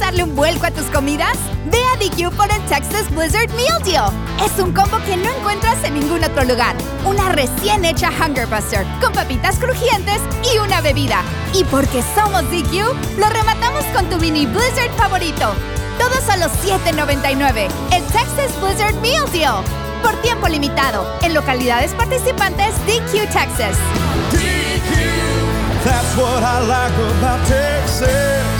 darle un vuelco a tus comidas? Ve a DQ por el Texas Blizzard Meal Deal. Es un combo que no encuentras en ningún otro lugar. Una recién hecha Hunger Buster con papitas crujientes y una bebida. Y porque somos DQ, lo rematamos con tu mini Blizzard favorito. Todo solo $7.99. El Texas Blizzard Meal Deal. Por tiempo limitado. En localidades participantes DQ Texas. DQ, that's what I like about Texas.